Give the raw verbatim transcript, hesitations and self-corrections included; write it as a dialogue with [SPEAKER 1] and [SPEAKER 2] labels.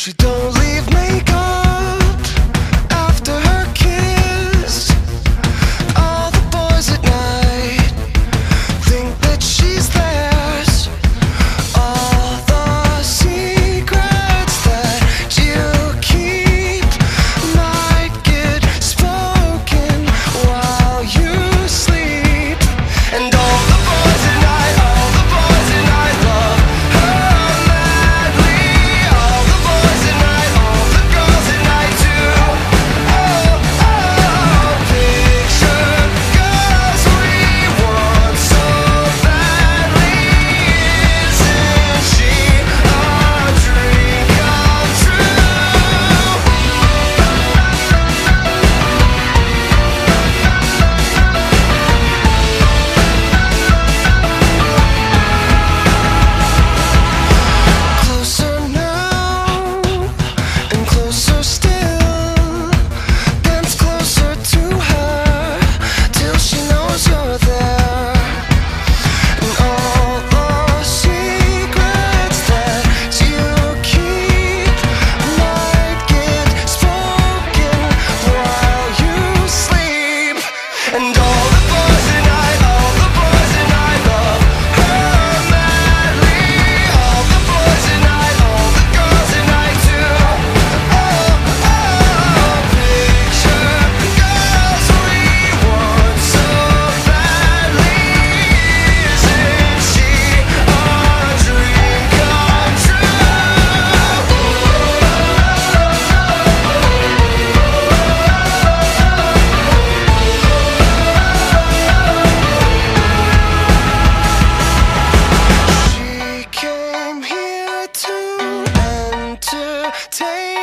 [SPEAKER 1] She don't leave makeup after her kiss. All the boys at night think that she's theirs. All the secrets that you keep might get spoken while you sleep. And all the boys at night, all the boys at night love her madly. All the boys at night, all the girls at night too. Oh, oh, picture girls we want so badly. Isn't she a dream come true? Closer now, and closer still. Dance closer to her, till she knows you're there. And all the secrets that you keep might get spoken while you sleep. And all the boys at night, all the boys at night love her madly. All the boys at night, all the girls at night too. Oh, oh, picture girls we want so badly. Isn't she a dream come true? She came here to entertain.